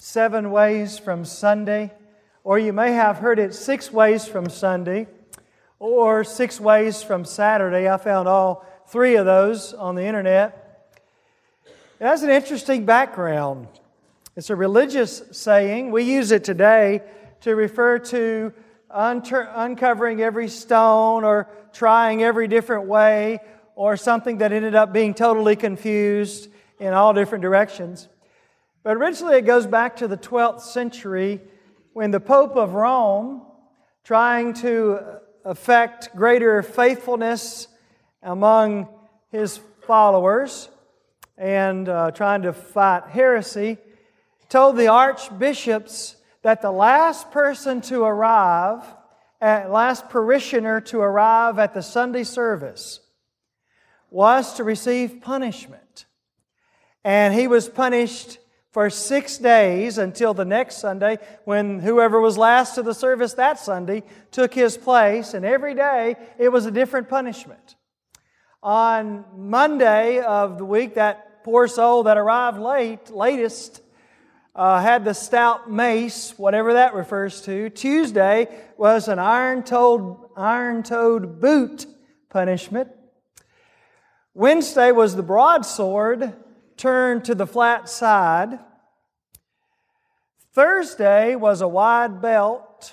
7 ways from Sunday, or you may have heard it 6 ways from Sunday, or 6 ways from Saturday. I found all 3 of those on the internet. It has an interesting background. It's a religious saying. We use it today to refer to uncovering every stone or trying every different way, or something that ended up being totally confused in all different directions. But originally it goes back to the 12th century when the Pope of Rome, trying to effect greater faithfulness among his followers and trying to fight heresy, told the archbishops that the last person to arrive, last parishioner to arrive at the Sunday service was to receive punishment. And he was punished for 6 days until the next Sunday, when whoever was last to the service that Sunday took his place, and every day it was a different punishment. On Monday of the week, that poor soul that arrived latest, had the stout mace, whatever that refers to. Tuesday was an iron-toed boot punishment. Wednesday was the broadsword turned to the flat side. Thursday was a wide belt.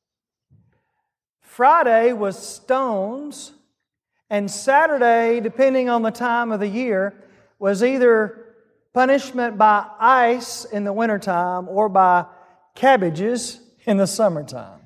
Friday was stones. And Saturday, depending on the time of the year, was either punishment by ice in the wintertime or by cabbages in the summertime.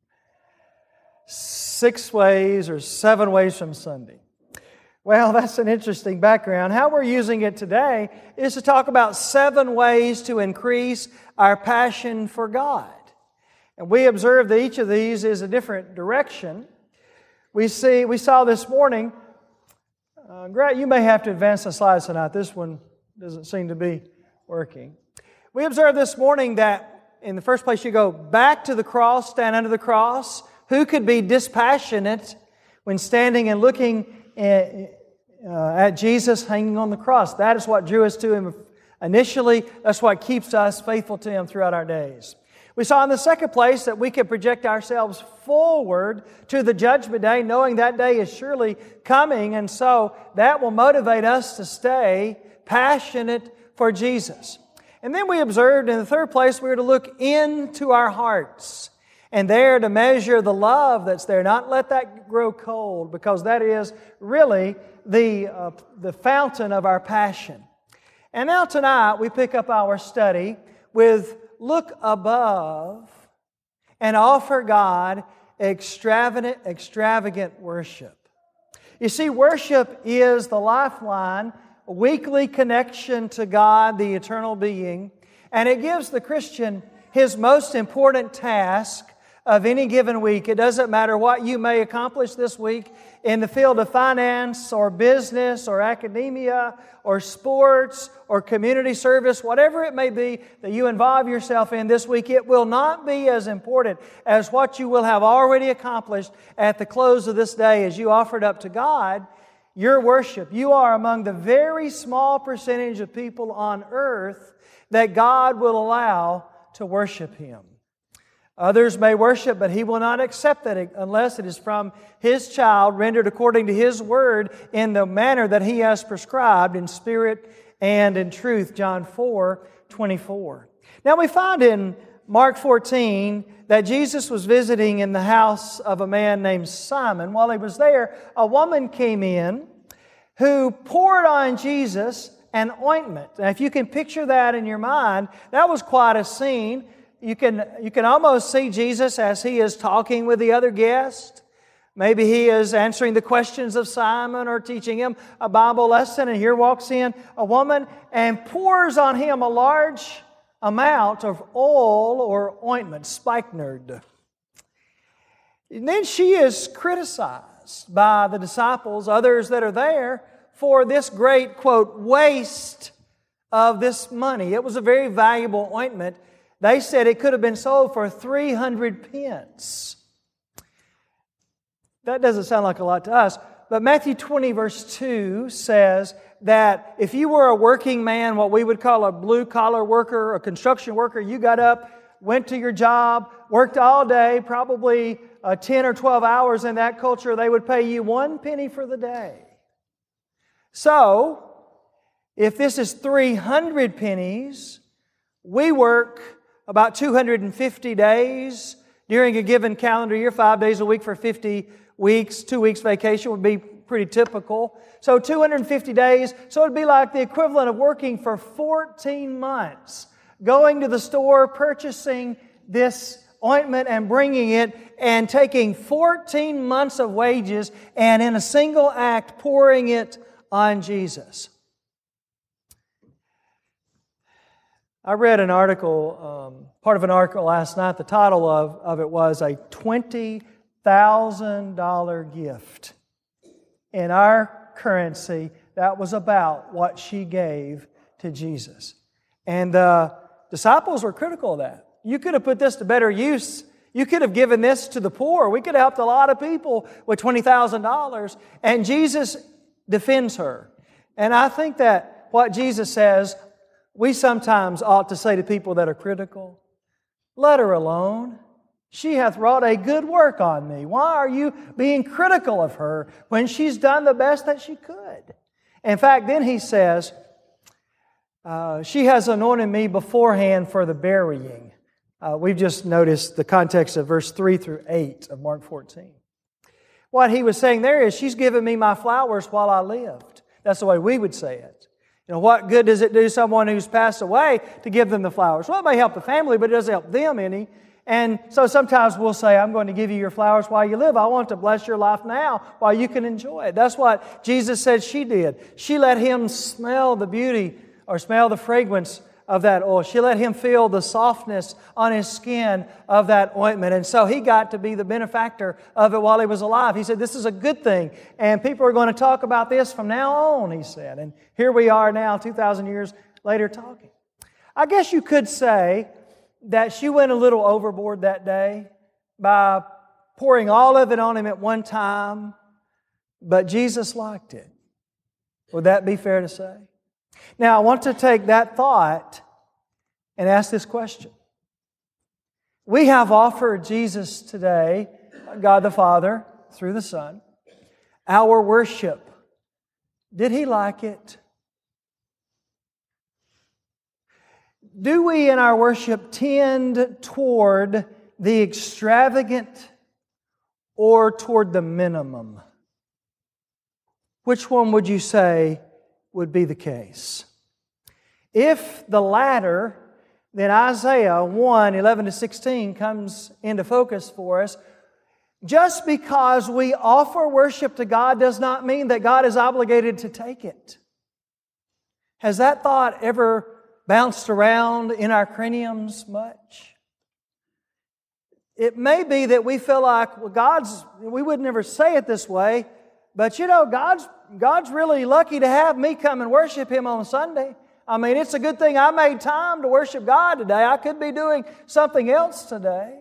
6 ways or 7 ways from Sunday. Well, that's an interesting background. How we're using it today is to talk about 7 ways to increase our passion for God. And we observe that each of these is a different direction. We saw this morning, Grant, you may have to advance the slides tonight. This one doesn't seem to be working. We observed this morning that in the first place you go back to the cross, stand under the cross. Who could be dispassionate when standing and looking at Jesus hanging on the cross? That is what drew us to Him initially. That's what keeps us faithful to Him throughout our days. We saw in the second place that we can project ourselves forward to the judgment day, knowing that day is surely coming, and so that will motivate us to stay passionate for Jesus. And then we observed in the third place we were to look into our hearts, and there to measure the love that's there, not let that grow cold, because that is really the fountain of our passion. And now tonight we pick up our study with look above and offer God extravagant worship. You see, worship is the lifeline, a weekly connection to God, the eternal being, and it gives the Christian his most important task of any given week. It doesn't matter what you may accomplish this week in the field of finance or business or academia or sports or community service, whatever it may be that you involve yourself in this week, it will not be as important as what you will have already accomplished at the close of this day as you offered up to God your worship. You are among the very small percentage of people on earth that God will allow to worship Him. Others may worship, but He will not accept that unless it is from His child, rendered according to His Word in the manner that He has prescribed, in spirit and in truth. John 4:24. Now we find in Mark 14 that Jesus was visiting in the house of a man named Simon. While He was there, a woman came in who poured on Jesus an ointment. Now if you can picture that in your mind, that was quite a scene. You can almost see Jesus as He is talking with the other guest. Maybe He is answering the questions of Simon or teaching him a Bible lesson, and here walks in a woman and pours on him a large amount of oil or ointment, spikenard. And then she is criticized by the disciples, others that are there, for this great, quote, waste of this money. It was a very valuable ointment. They said it could have been sold for 300 pence. That doesn't sound like a lot to us, but Matthew 20 verse 2 says, that if you were a working man, what we would call a blue-collar worker, a construction worker, you got up, went to your job, worked all day, probably 10 or 12 hours in that culture, they would pay you 1 penny for the day. So, if this is 300 pennies, we work about 250 days during a given calendar year, 5 days a week for 50 weeks, 2 weeks vacation would be pretty typical. So 250 days, so it would be like the equivalent of working for 14 months, going to the store, purchasing this ointment and bringing it, and taking 14 months of wages and in a single act pouring it on Jesus. I read an article, part of an article last night. The title of it was a $20,000 gift. In our currency, that was about what she gave to Jesus. And the disciples were critical of that. You could have put this to better use. You could have given this to the poor. We could have helped a lot of people with $20,000. And Jesus defends her. And I think that what Jesus says, we sometimes ought to say to people that are critical, let her alone. She hath wrought a good work on me. Why are you being critical of her when she's done the best that she could? In fact, then he says, she has anointed me beforehand for the burying. We've just noticed the context of verse 3 through 8 of Mark 14. What he was saying there is, she's given me my flowers while I lived. That's the way we would say it. You know, what good does it do someone who's passed away to give them the flowers? Well, it may help the family, but it doesn't help them any. And so sometimes we'll say, I'm going to give you your flowers while you live. I want to bless your life now while you can enjoy it. That's what Jesus said she did. She let Him smell the beauty or smell the fragrance of that oil. She let Him feel the softness on His skin of that ointment. And so He got to be the benefactor of it while He was alive. He said, this is a good thing. And people are going to talk about this from now on, He said. And here we are now, 2,000 years later, talking. I guess you could say that she went a little overboard that day by pouring all of it on Him at one time, but Jesus liked it. Would that be fair to say? Now, I want to take that thought and ask this question. We have offered Jesus today, God the Father, through the Son, our worship. Did He like it? Do we in our worship tend toward the extravagant or toward the minimum? Which one would you say would be the case? If the latter, then Isaiah 1, 11-16 comes into focus for us. Just because we offer worship to God does not mean that God is obligated to take it. Has that thought ever bounced around in our craniums much? It may be that we feel like, well, we would never say it this way, but you know, God's really lucky to have me come and worship Him on Sunday. I mean, it's a good thing I made time to worship God today. I could be doing something else today.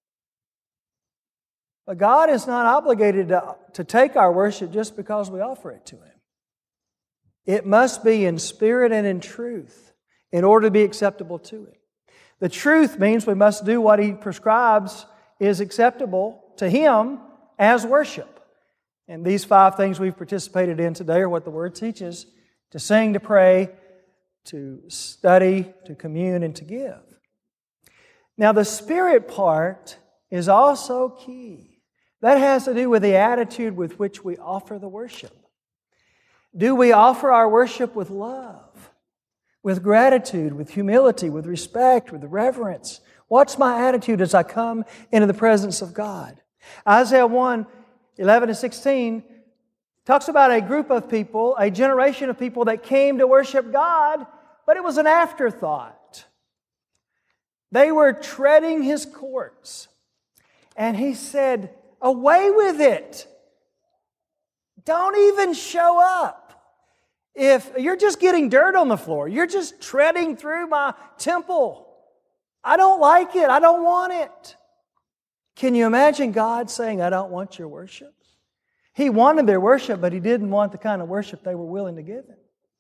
But God is not obligated to take our worship just because we offer it to Him. It must be in spirit and in truth in order to be acceptable to Him. The truth means we must do what He prescribes is acceptable to Him as worship. And these 5 things we've participated in today are what the Word teaches: to sing, to pray, to study, to commune, and to give. Now, the Spirit part is also key. That has to do with the attitude with which we offer the worship. Do we offer our worship with love, with gratitude, with humility, with respect, with reverence? What's my attitude as I come into the presence of God? Isaiah 1, 11-16 talks about a group of people, a generation of people that came to worship God, but it was an afterthought. They were treading His courts. And He said, away with it. Don't even show up. If you're just getting dirt on the floor, you're just treading through my temple. I don't like it. I don't want it. Can you imagine God saying, I don't want your worship? He wanted their worship, but He didn't want the kind of worship they were willing to give Him.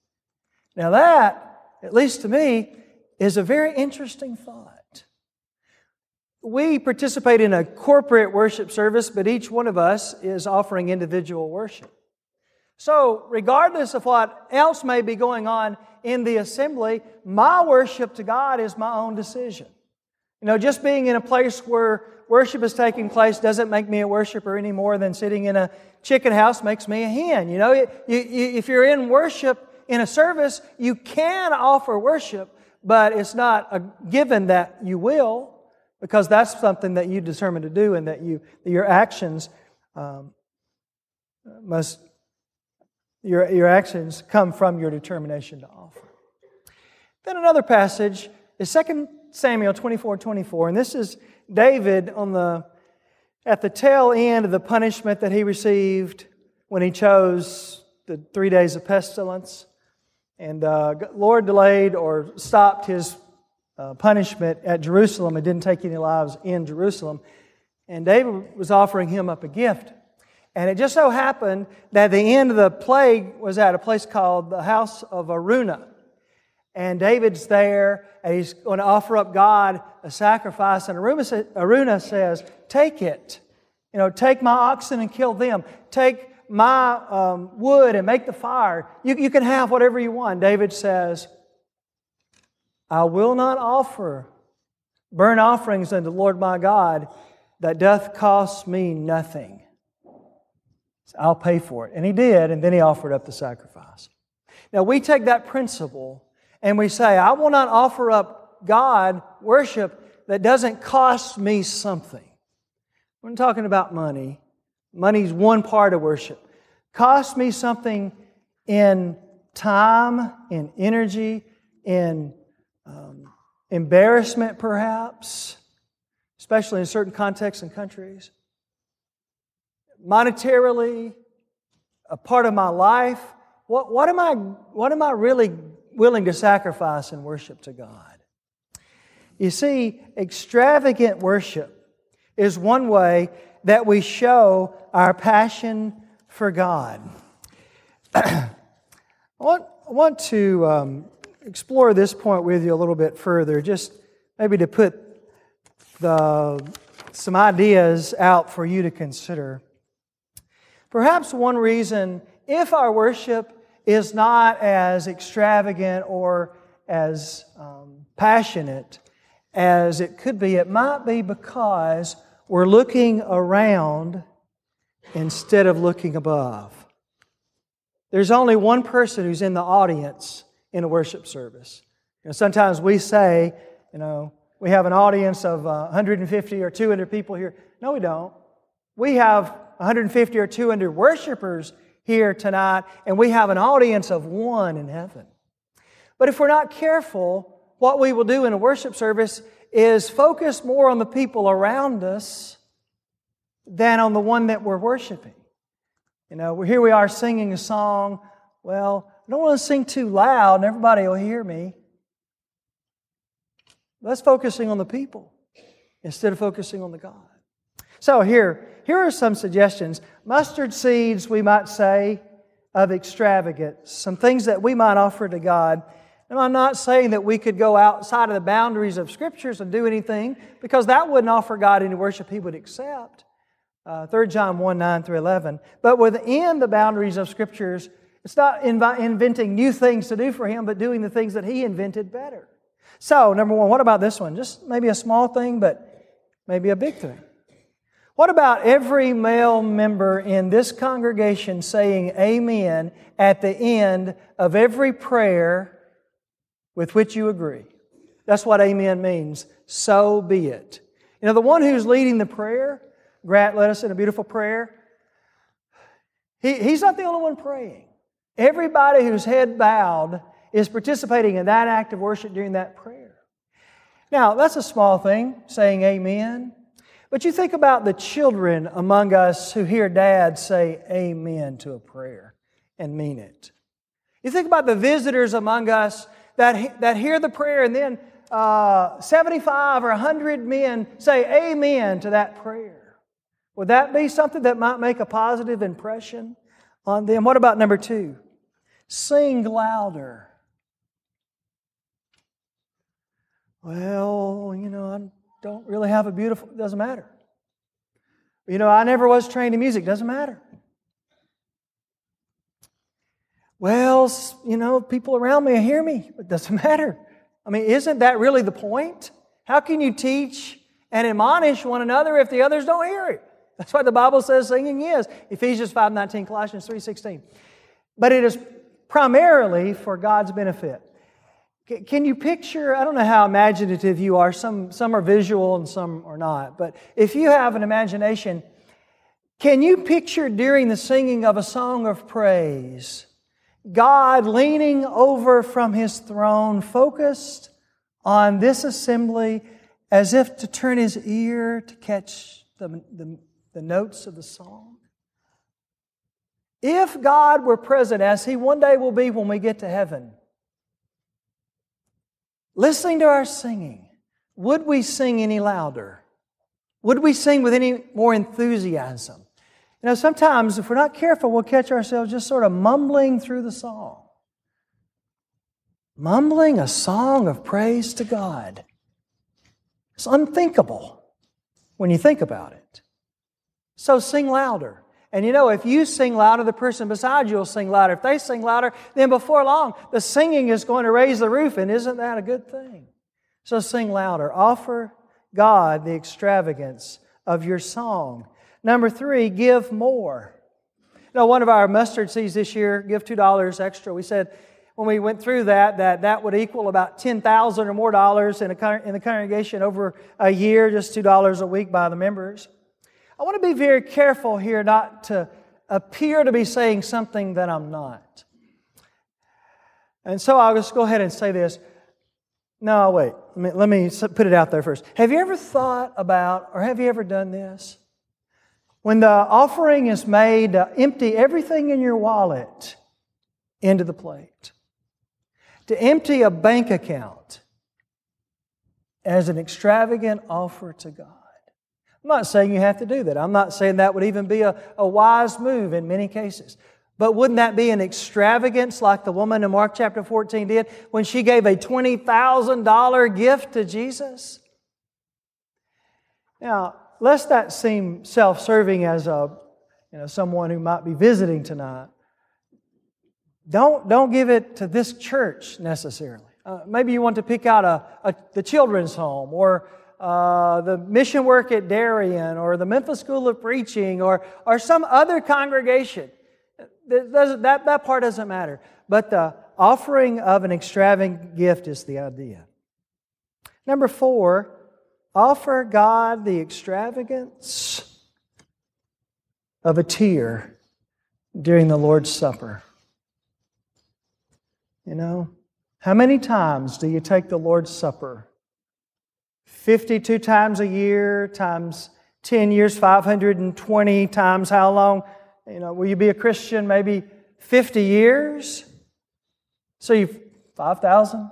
Now that, at least to me, is a very interesting thought. We participate in a corporate worship service, but each one of us is offering individual worship. So, regardless of what else may be going on in the assembly, my worship to God is my own decision. Just being in a place where worship is taking place doesn't make me a worshiper any more than sitting in a chicken house makes me a hen. If you're in worship in a service, you can offer worship, but it's not a given that you will, because that's something that you determine to do, and that your actions your actions come from your determination to offer. Then another passage is 2 Samuel 24:24, and this is David at the tail end of the punishment that he received when he chose the 3 days of pestilence. And Lord delayed or stopped his punishment at Jerusalem and didn't take any lives in Jerusalem. And David was offering him up a gift. And it just so happened that the end of the plague was at a place called the house of Araunah. And David's there, and he's going to offer up God a sacrifice. And Araunah says, take it. Take my oxen and kill them. Take my wood and make the fire. You can have whatever you want. David says, I will not offer burnt offerings unto the Lord my God that doth cost me nothing. So I'll pay for it. And he did, and then he offered up the sacrifice. Now we take that principle and we say, I will not offer up God worship that doesn't cost me something. We're not talking about money. Money's one part of worship. Cost me something in time, in energy, in embarrassment perhaps, especially in certain contexts and countries. Monetarily, a part of my life. What am I really willing to sacrifice in worship to God? You see, extravagant worship is one way that we show our passion for God. I want to explore this point with you a little bit further, just maybe to put some ideas out for you to consider. Perhaps one reason, if our worship is not as extravagant or as passionate as it could be, it might be because we're looking around instead of looking above. There's only one person who's in the audience in a worship service. Sometimes we say, we have an audience of 150 or 200 people here. No, we don't. We have 150 or 200 worshipers here tonight, and we have an audience of one in heaven. But if we're not careful, what we will do in a worship service is focus more on the people around us than on the one that we're worshiping. Here we are singing a song. Well, I don't want to sing too loud and everybody will hear me. That's focusing on the people instead of focusing on the God. So here are some suggestions. Mustard seeds, we might say, of extravagance. Some things that we might offer to God. And I'm not saying that we could go outside of the boundaries of Scriptures and do anything, because that wouldn't offer God any worship He would accept. 3 John 1:9-11. But within the boundaries of Scriptures, it's not inventing new things to do for Him, but doing the things that He invented better. So, number one, what about this one? Just maybe a small thing, but maybe a big thing. What about every male member in this congregation saying amen at the end of every prayer with which you agree? That's what amen means. So be it. The one who's leading the prayer, Grant led us in a beautiful prayer. He's not the only one praying. Everybody whose head bowed is participating in that act of worship during that prayer. Now, that's a small thing, saying amen. But you think about the children among us who hear Dad say amen to a prayer and mean it. You think about the visitors among us that hear the prayer and then 75 or 100 men say amen to that prayer. Would that be something that might make a positive impression on them? What about number two? Sing louder. Well, I don't really have it doesn't matter. I never was trained in music, doesn't matter. Well, people around me hear me, it doesn't matter. Isn't that really the point? How can you teach and admonish one another if the others don't hear it? That's what the Bible says singing is. Ephesians 5:19, Colossians 3:16. But it is primarily for God's benefit. Can you picture, I don't know how imaginative you are, some are visual and some are not, but if you have an imagination, can you picture during the singing of a song of praise, God leaning over from His throne, focused on this assembly as if to turn His ear to catch the notes of the song? If God were present, as He one day will be when we get to heaven, listening to our singing, would we sing any louder? Would we sing with any more enthusiasm? Sometimes if we're not careful, we'll catch ourselves just sort of mumbling through the song. Mumbling a song of praise to God. It's unthinkable when you think about it. So sing louder. And if you sing louder, the person beside you will sing louder. If they sing louder, then before long, the singing is going to raise the roof, and isn't that a good thing? So sing louder. Offer God the extravagance of your song. Number 3, give more. One of our mustard seeds this year, give $2 extra. We said when we went through that would equal about $10,000 or more dollars in the congregation over a year, just $2 a week by the members. I want to be very careful here not to appear to be saying something that I'm not. And so I'll just go ahead and say this. No, wait. Let me put it out there first. Have you ever thought about, or have you ever done this? When the offering is made, empty everything in your wallet into the plate. To empty a bank account as an extravagant offer to God. I'm not saying you have to do that. I'm not saying that would even be a wise move in many cases. But wouldn't that be an extravagance like the woman in Mark chapter 14 did when she gave a $20,000 gift to Jesus? Now, lest that seem self-serving as someone who might be visiting tonight, don't give it to this church necessarily. Maybe you want to pick out the children's home or the mission work at Darien or the Memphis School of Preaching or some other congregation. That part doesn't matter. But the offering of an extravagant gift is the idea. Number 4, offer God the extravagance of a tear during the Lord's Supper. How many times do you take the Lord's Supper? 52 times a year, times 10 years, 520 times how long? Will you be a Christian maybe 50 years? So 5,000?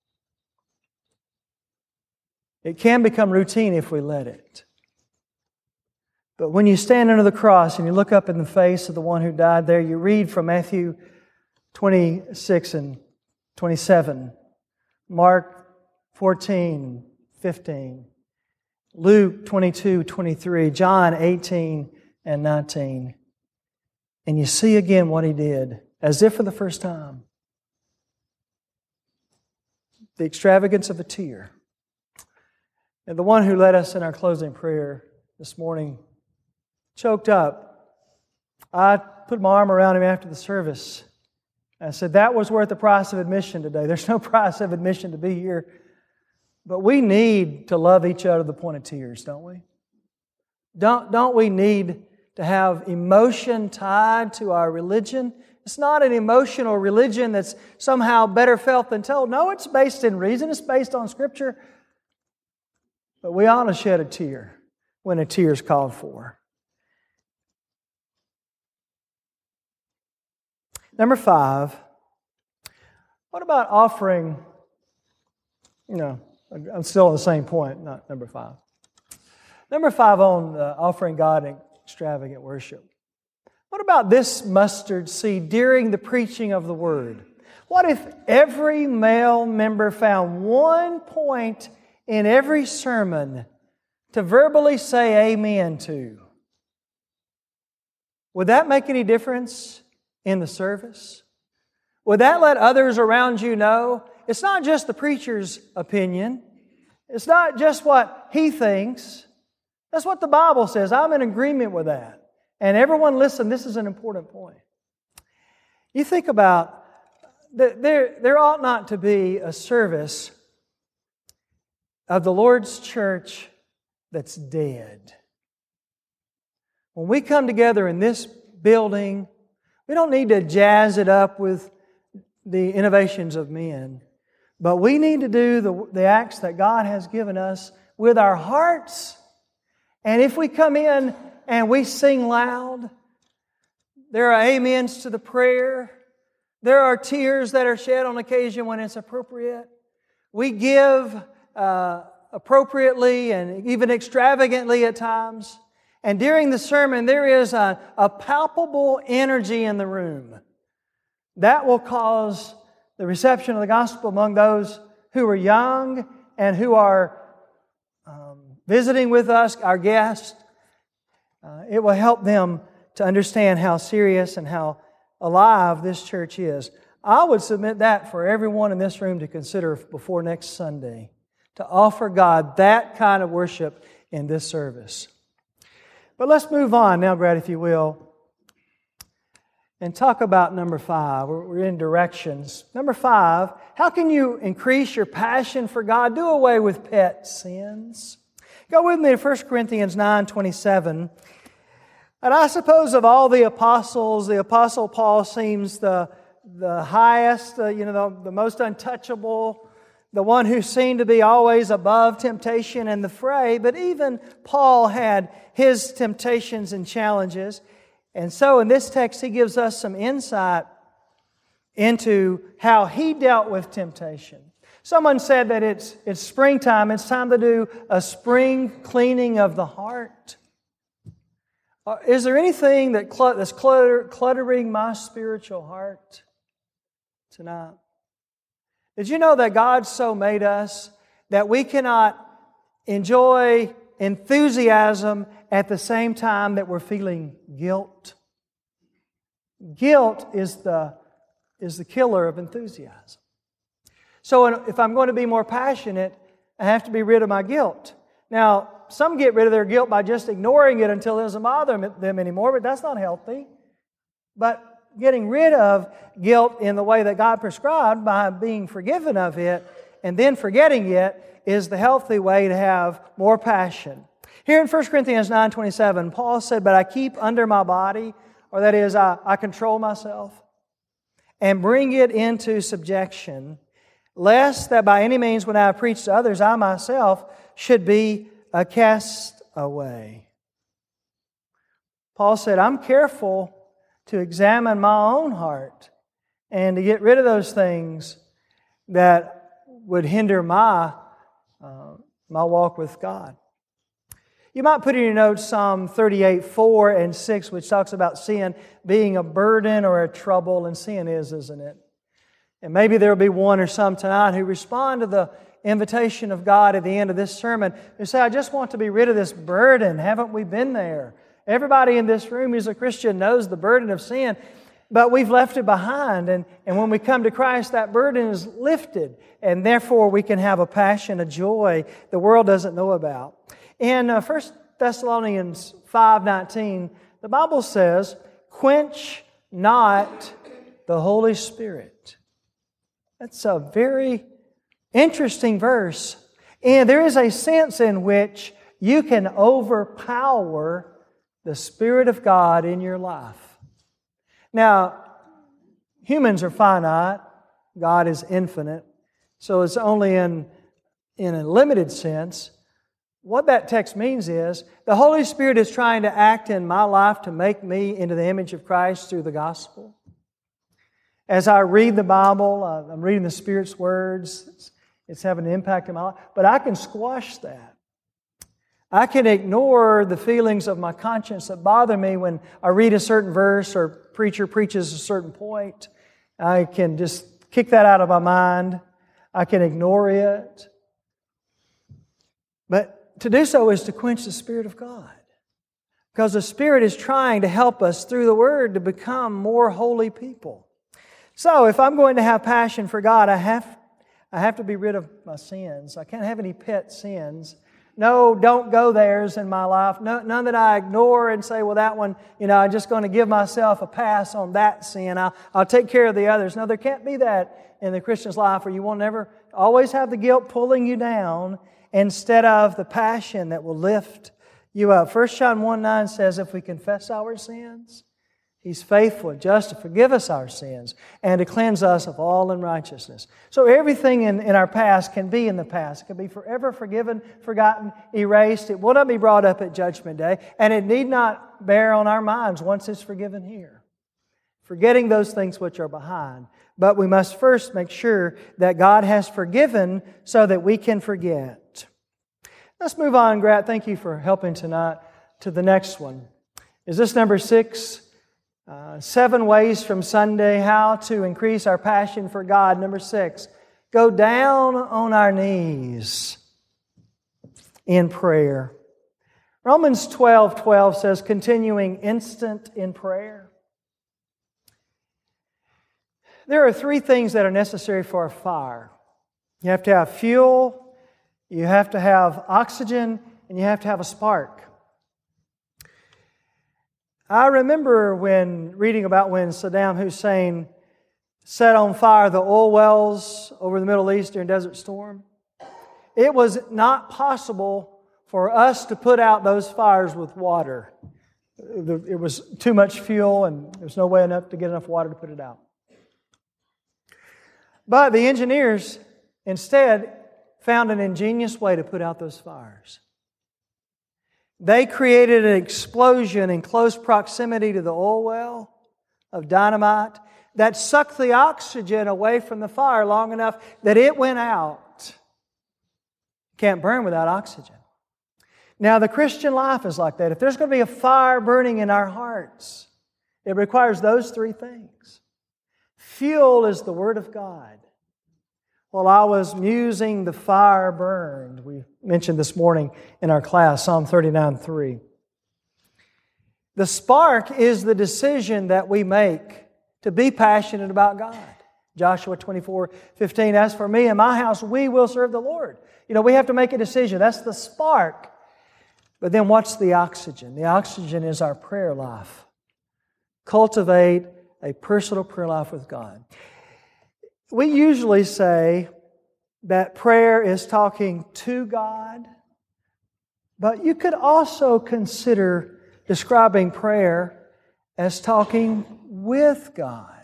It can become routine if we let it. But when you stand under the cross and you look up in the face of the one who died there, you read from Matthew 26 and 27, Mark 14, 15, Luke 22, 23, John 18 and 19. And you see again what He did, as if for the first time. The extravagance of a tear. And the one who led us in our closing prayer this morning choked up. I put my arm around him after the service. I said, that was worth the price of admission today. There's no price of admission to be here. But we need to love each other to the point of tears, don't we? Don't we need to have emotion tied to our religion? It's not an emotional religion that's somehow better felt than told. No, it's based in reason. It's based on Scripture. But we ought to shed a tear when a tear is called for. Number 5, what about offering, I'm still on the same point, not number 5. Number 5 on offering God extravagant worship. What about this mustard seed during the preaching of the Word? What if every male member found one point in every sermon to verbally say amen to? Would that make any difference in the service? Would that let others around you know it's not just the preacher's opinion? It's not just what he thinks. That's what the Bible says. I'm in agreement with that. And everyone listen, this is an important point. You think about, there ought not to be a service of the Lord's church that's dead. When we come together in this building, we don't need to jazz it up with the innovations of men, but we need to do the acts that God has given us with our hearts. And if we come in and we sing loud, there are amens to the prayer. There are tears that are shed on occasion when it's appropriate. We give appropriately and even extravagantly at times. And during the sermon, there is a palpable energy in the room that will cause the reception of the gospel among those who are young and who are visiting with us, our guests. It will help them to understand how serious and how alive this church is. I would submit that for everyone in this room to consider before next Sunday, to offer God that kind of worship in this service. But let's move on now, Brad, if you will, and talk about number 5. We're in directions. Number 5, how can you increase your passion for God? Do away with pet sins. Go with me to 1 Corinthians 9:27. And I suppose of all the apostles, the Apostle Paul seems the highest, the most untouchable, the one who seemed to be always above temptation and the fray. But even Paul had his temptations and challenges. And so in this text, he gives us some insight into how he dealt with temptation. Someone said that it's springtime. It's time to do a spring cleaning of the heart. Is there anything that's cluttering my spiritual heart tonight? Did you know that God so made us that we cannot enjoy enthusiasm at the same time that we're feeling guilt? Guilt is the killer of enthusiasm. So if I'm going to be more passionate, I have to be rid of my guilt. Now, some get rid of their guilt by just ignoring it until it doesn't bother them anymore, but that's not healthy. But getting rid of guilt in the way that God prescribed by being forgiven of it and then forgetting it is the healthy way to have more passion. Here in 1 Corinthians 9:27, Paul said, "But I keep under my body," or that is, I control myself, "and bring it into subjection, lest that by any means when I preach to others, I myself should be a castaway." Paul said, I'm careful to examine my own heart and to get rid of those things that would hinder my walk with God. You might put in your notes Psalm 38:4 and 6, which talks about sin being a burden or a trouble, and sin is, isn't it? And maybe there will be one or some tonight who respond to the invitation of God at the end of this sermon who say, I just want to be rid of this burden. Haven't we been there? Everybody in this room who's a Christian knows the burden of sin, but we've left it behind. And when we come to Christ, that burden is lifted. And therefore, we can have a passion, a joy the world doesn't know about. In 1 Thessalonians 5:19, the Bible says, quench not the Holy Spirit. That's a very interesting verse. And there is a sense in which you can overpower the Spirit of God in your life. Now, humans are finite. God is infinite. So it's only in a limited sense. What that text means is the Holy Spirit is trying to act in my life to make me into the image of Christ through the gospel. As I read the Bible, I'm reading the Spirit's words. It's having an impact in my life. But I can squash that. I can ignore the feelings of my conscience that bother me when I read a certain verse or preacher preaches a certain point. I can just kick that out of my mind. I can ignore it. But to do so is to quench the Spirit of God. Because the Spirit is trying to help us through the Word to become more holy people. So if I'm going to have passion for God, I have to be rid of my sins. I can't have any pet sins. No, don't go there's in my life. No, none that I ignore and say, well, that one, I'm just going to give myself a pass on that sin. I'll take care of the others. No, there can't be that in the Christian's life where you will never always have the guilt pulling you down instead of the passion that will lift you up. 1 John 1:9 says, if we confess our sins, He's faithful and just to forgive us our sins and to cleanse us of all unrighteousness. So everything in our past can be in the past. It can be forever forgiven, forgotten, erased. It will not be brought up at Judgment Day, and it need not bear on our minds once it's forgiven here. Forgetting those things which are behind. But we must first make sure that God has forgiven so that we can forget. Let's move on, Grat. Thank you for helping tonight to the next one. Is this number 6? 7 ways from Sunday how to increase our passion for God. Number 6, go down on our knees in prayer. Romans 12:12 says, continuing instant in prayer. There are 3 things that are necessary for a fire. You have to have fuel, you have to have oxygen, and you have to have a spark. I remember reading about when Saddam Hussein set on fire the oil wells over the Middle East during Desert Storm. It was not possible for us to put out those fires with water. It was too much fuel and there was no way to get enough water to put it out. But the engineers instead found an ingenious way to put out those fires. They created an explosion in close proximity to the oil well of dynamite that sucked the oxygen away from the fire long enough that it went out. Can't burn without oxygen. Now, the Christian life is like that. If there's going to be a fire burning in our hearts, it requires those 3 things. Fuel is the Word of God. While I was musing, the fire burned. We mentioned this morning in our class, Psalm 39:3. The spark is the decision that we make to be passionate about God. Joshua 24:15, as for me and my house, we will serve the Lord. We have to make a decision. That's the spark. But then what's the oxygen? The oxygen is our prayer life. Cultivate a personal prayer life with God. We usually say that prayer is talking to God, but you could also consider describing prayer as talking with God.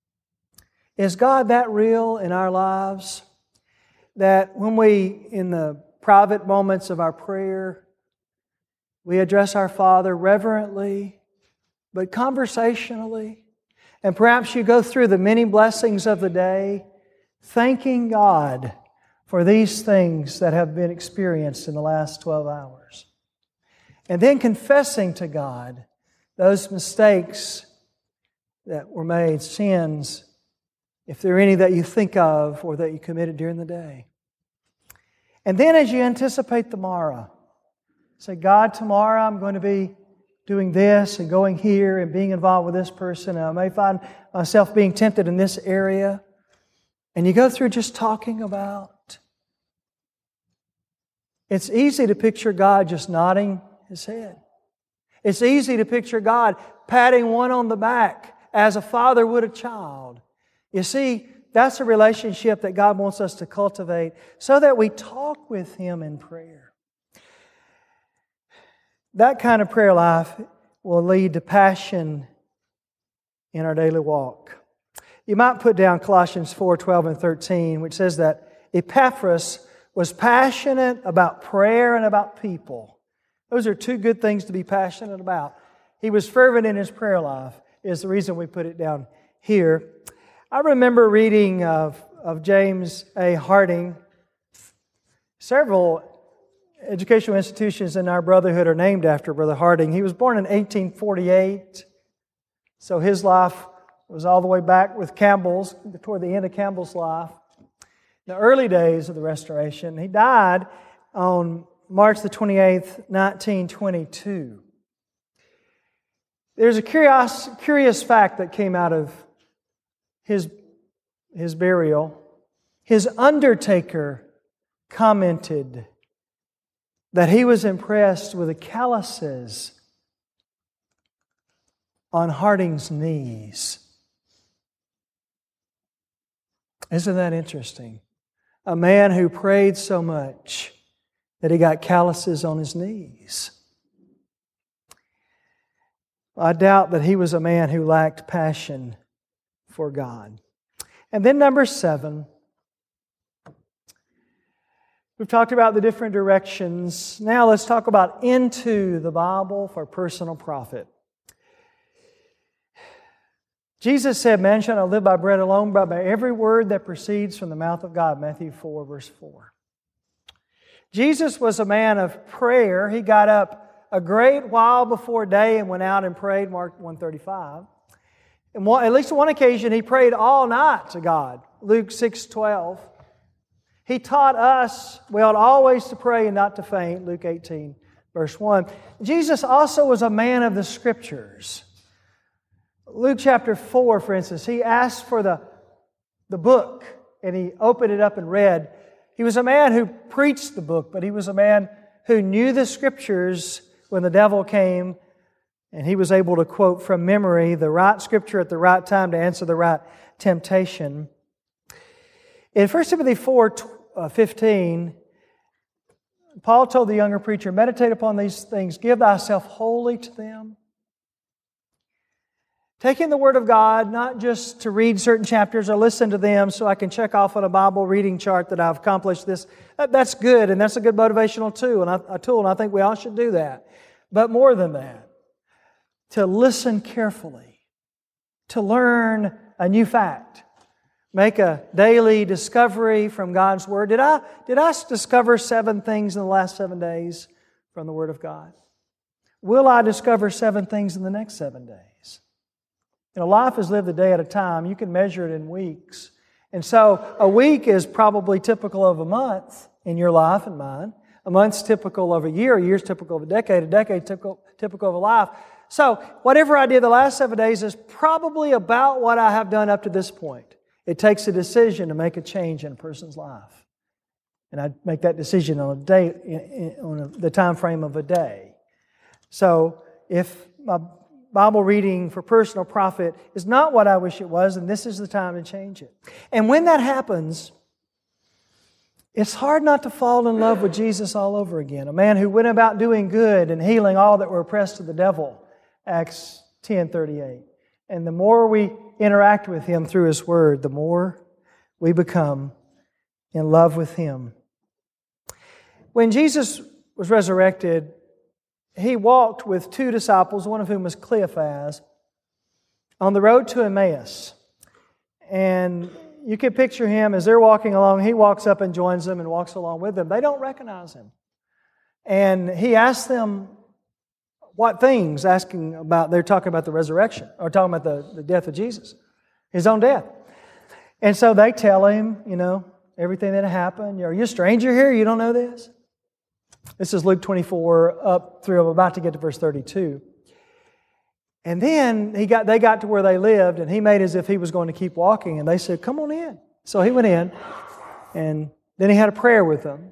Is God that real in our lives that when we, in the private moments of our prayer, we address our Father reverently, but conversationally? And perhaps you go through the many blessings of the day, thanking God for these things that have been experienced in the last 12 hours. And then confessing to God those mistakes that were made, sins, if there are any that you think of or that you committed during the day. And then as you anticipate tomorrow, say, God, tomorrow I'm going to be doing this and going here and being involved with this person. And I may find myself being tempted in this area. And you go through just talking about. It's easy to picture God just nodding His head. It's easy to picture God patting one on the back as a father would a child. You see, that's a relationship that God wants us to cultivate so that we talk with Him in prayer. That kind of prayer life will lead to passion in our daily walk. You might put down Colossians 4:12 and 13, which says that Epaphras was passionate about prayer and about people. Those are 2 good things to be passionate about. He was fervent in his prayer life, is the reason we put it down here. I remember reading of James A. Harding. Several educational institutions in our brotherhood are named after Brother Harding. He was born in 1848, so his life It was all the way back with Campbell's, toward the end of Campbell's life, the early days of the Restoration. He died on March the 28th, 1922. There's a curious fact that came out of his burial. His undertaker commented that he was impressed with the calluses on Harding's knees. Isn't that interesting? A man who prayed so much that he got calluses on his knees. I doubt that he was a man who lacked passion for God. And then number 7, we've talked about the different directions. Now let's talk about into the Bible for personal profit. Jesus said, "Man shall not live by bread alone, but by every word that proceeds from the mouth of God." Matthew 4, verse 4. Jesus was a man of prayer. He got up a great while before day and went out and prayed, Mark 1:35. And at least on one occasion, He prayed all night to God, Luke 6:12. He taught us we ought always to pray and not to faint, Luke 18, verse 1. Jesus also was a man of the Scriptures. Luke chapter 4, for instance, He asked for the book, and He opened it up and read. He was a man who preached the book, but He was a man who knew the Scriptures when the devil came, and he was able to quote from memory the right Scripture at the right time to answer the right temptation. In 1 Timothy 4:15, Paul told the younger preacher, "Meditate upon these things, give thyself wholly to them." Taking the Word of God, not just to read certain chapters or listen to them so I can check off on a Bible reading chart that I've accomplished this. That's good, and that's a good motivational tool, and I think we all should do that. But more than that, to listen carefully, to learn a new fact, make a daily discovery from God's Word. Did I discover 7 things in the last 7 days from the Word of God? Will I discover 7 things in the next 7 days? You know, life is lived a day at a time. You can measure it in weeks. And so a week is probably typical of a month in your life and mine. A month's typical of a year is typical of a decade typical of a life. So whatever I did the last 7 days is probably about what I have done up to this point. It takes a decision to make a change in a person's life. And I make that decision on a day, the time frame of a day. So if my Bible reading for personal profit is not what I wish it was, then this is the time to change it. And when that happens, it's hard not to fall in love with Jesus all over again. A man who went about doing good and healing all that were oppressed of the devil, Acts 10:38. And the more we interact with Him through His Word, the more we become in love with Him. When Jesus was resurrected, He walked with 2 disciples, one of whom was Cleophas, on the road to Emmaus. And you can picture him as they're walking along. He walks up and joins them and walks along with them. They don't recognize Him. And He asks them what things, they're talking about the resurrection, or talking about the death of Jesus, His own death. And so they tell Him, everything that happened. Are you a stranger here? You don't know this? This is Luke 24 up through, I'm about to get to verse 32. And then they got to where they lived, and He made as if He was going to keep walking, and they said, "Come on in." So He went in, and then He had a prayer with them.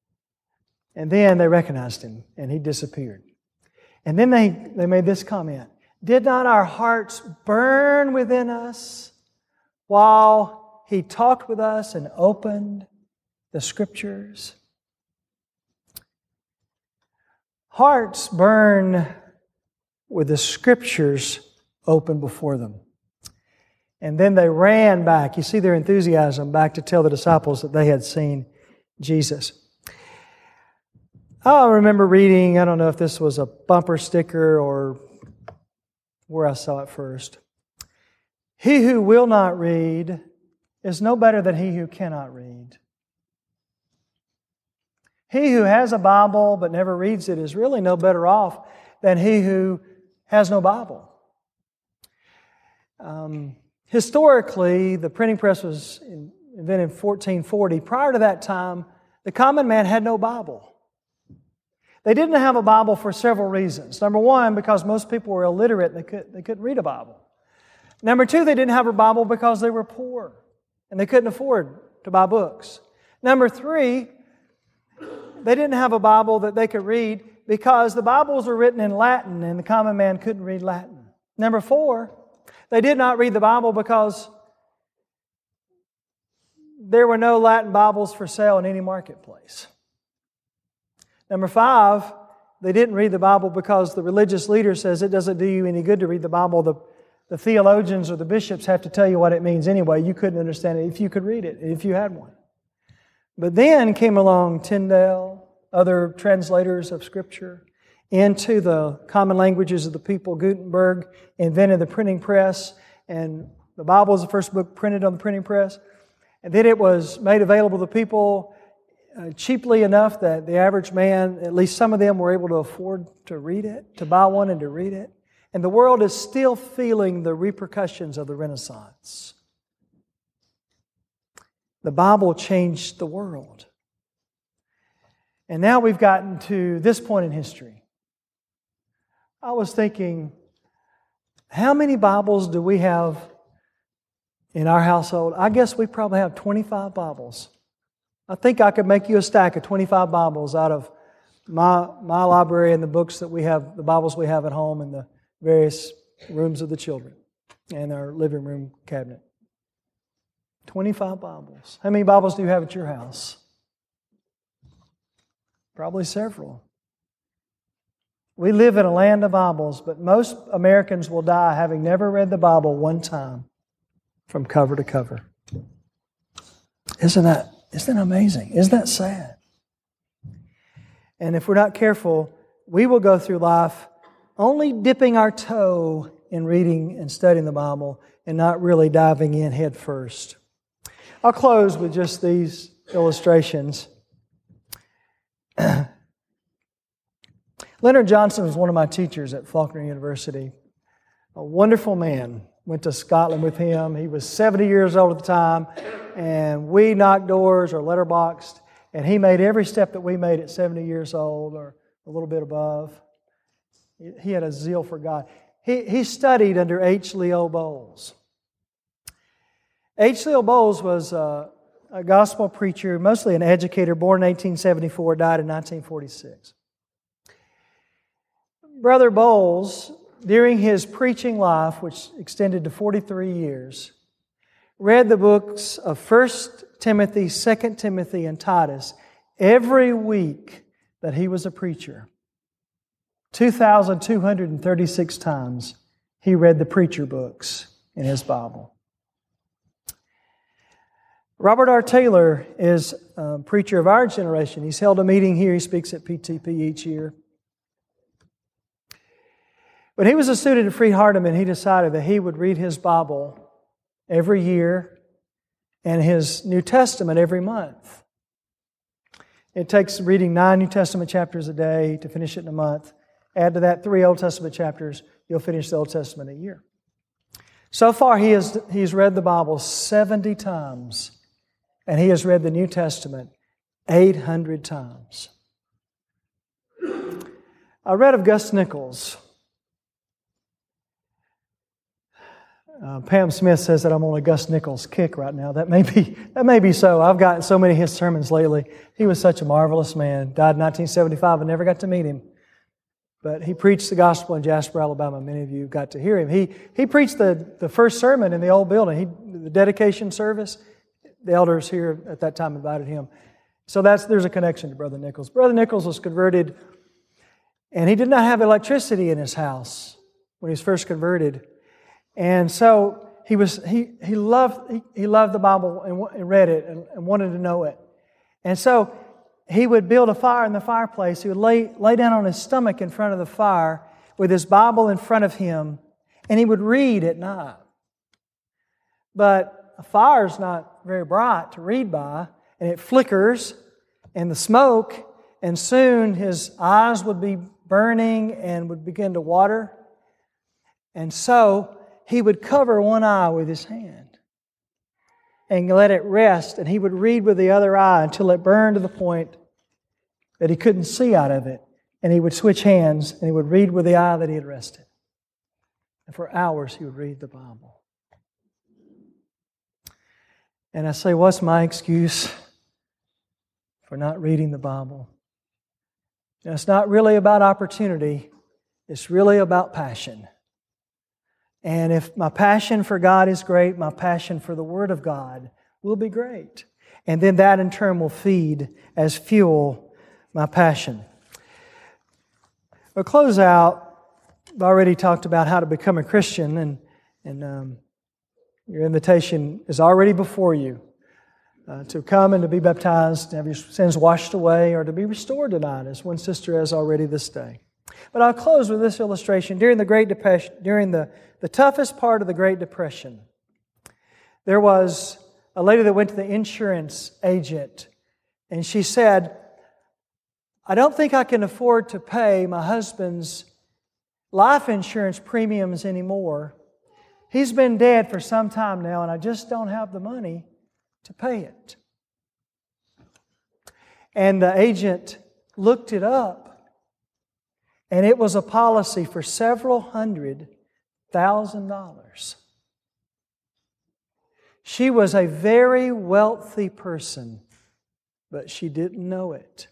And then they recognized Him, and He disappeared. And then they made this comment, "Did not our hearts burn within us while He talked with us and opened the Scriptures?" Hearts burn with the Scriptures open before them. And then they ran back. You see their enthusiasm back to tell the disciples that they had seen Jesus. I remember reading, I don't know if this was a bumper sticker or where I saw it first. "He who will not read is no better than he who cannot read. He who has a Bible but never reads it is really no better off than he who has no Bible." Historically, the printing press was invented in 1440. Prior to that time, the common man had no Bible. They didn't have a Bible for several reasons. Number one, because most people were illiterate and they couldn't read a Bible. Number two, they didn't have a Bible because they were poor and they couldn't afford to buy books. Number three, they didn't have a Bible that they could read because the Bibles were written in Latin and the common man couldn't read Latin. Number four, they did not read the Bible because there were no Latin Bibles for sale in any marketplace. Number five, they didn't read the Bible because the religious leader says it doesn't do you any good to read the Bible. The theologians or the bishops have to tell you what it means anyway. You couldn't understand it if you could read it, if you had one. But then came along Tyndale, other translators of Scripture, into the common languages of the people. Gutenberg invented the printing press, and the Bible was the first book printed on the printing press. And then it was made available to people cheaply enough that the average man, at least some of them, were able to afford to read it, to buy one and to read it. And the world is still feeling the repercussions of the Renaissance. The Bible changed the world. And now we've gotten to this point in history. I was thinking, how many Bibles do we have in our household? I guess we probably have 25 Bibles. I think I could make you a stack of 25 Bibles out of my library and the books that we have, the Bibles we have at home and the various rooms of the children and our living room cabinet. 25 Bibles. How many Bibles do you have at your house? Probably several. We live in a land of Bibles, but most Americans will die having never read the Bible one time from cover to cover. Isn't that amazing? Isn't that sad? And if we're not careful, we will go through life only dipping our toe in reading and studying the Bible and not really diving in head first. I'll close with just these illustrations. Leonard Johnson was one of my teachers at Faulkner University. A wonderful man. Went to Scotland with him. He was 70 years old at the time, and we knocked doors or letterboxed, and he made every step that we made at 70 years old or a little bit above. He had a zeal for God. He studied under H. Leo Bowles. H. Leo Bowles was a gospel preacher, mostly an educator, born in 1874, died in 1946. Brother Bowles, during his preaching life, which extended to 43 years, read the books of 1 Timothy, 2 Timothy, and Titus every week that he was a preacher. 2,236 times he read the preacher books in his Bible. Robert R. Taylor is a preacher of our generation. He's held a meeting here. He speaks at PTP each year. When he was a student at Freed-Hardeman, he decided that he would read his Bible every year and his New Testament every month. It takes reading 9 New Testament chapters a day to finish it in a month. Add to that 3 Old Testament chapters, you'll finish the Old Testament a year. So far, he's read the Bible 70 times, and he has read the New Testament 800 times. I read of Gus Nichols. Pam Smith says that I'm on a Gus Nichols kick right now. That may be so. I've gotten so many of his sermons lately. He was such a marvelous man. Died in 1975. I never got to meet him. But he preached the gospel in Jasper, Alabama. Many of you got to hear him. He preached the first sermon in the old building. The dedication service. The elders here at that time invited him. So there's a connection to Brother Nichols. Brother Nichols was converted, and he did not have electricity in his house when he was first converted. And so he loved the Bible and read it and wanted to know it. And so he would build a fire in the fireplace. He would lay down on his stomach in front of the fire with his Bible in front of him, and he would read at night. But a fire's not very bright to read by, and it flickers, and the smoke, and soon his eyes would be burning and would begin to water. And so he would cover one eye with his hand and let it rest, and he would read with the other eye until it burned to the point that he couldn't see out of it. And he would switch hands and he would read with the eye that he had rested. And for hours he would read the Bible. And I say, what's my excuse for not reading the Bible? And it's not really about opportunity. It's really about passion. And if my passion for God is great, my passion for the Word of God will be great. And then that in turn will feed as fuel my passion. We'll close out. I've already talked about how to become a Christian, and your invitation is already before you to come and to be baptized, to have your sins washed away, or to be restored tonight, as one sister has already this day. But I'll close with this illustration. During the Great Depression, during the toughest part of the Great Depression, there was a lady that went to the insurance agent, and she said, I don't think I can afford to pay my husband's life insurance premiums anymore. He's been dead for some time now, and I just don't have the money to pay it. And the agent looked it up, and it was a policy for several $100,000. She was a very wealthy person, but she didn't know it.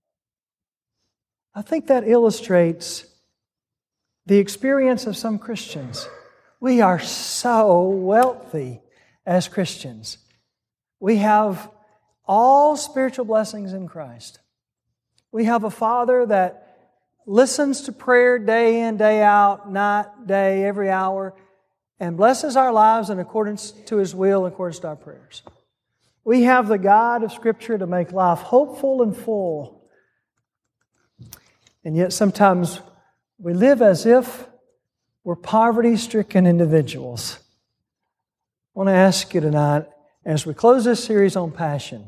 I think that illustrates the experience of some Christians. We are so wealthy as Christians. We have all spiritual blessings in Christ. We have a Father that listens to prayer day in, day out, night, day, every hour, and blesses our lives in accordance to His will, in accordance to our prayers. We have the God of Scripture to make life hopeful and full. And yet sometimes we live as if we're poverty-stricken individuals. I want to ask you tonight, as we close this series on passion,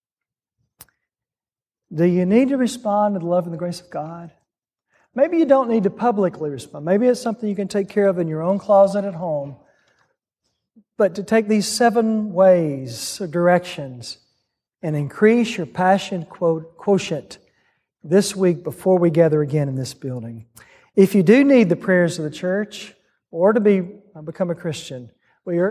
do you need to respond to the love and the grace of God? Maybe you don't need to publicly respond. Maybe it's something you can take care of in your own closet at home. But to take these 7 ways or directions and increase your passion quotient this week before we gather again in this building. If you do need the prayers of the church or to become a Christian,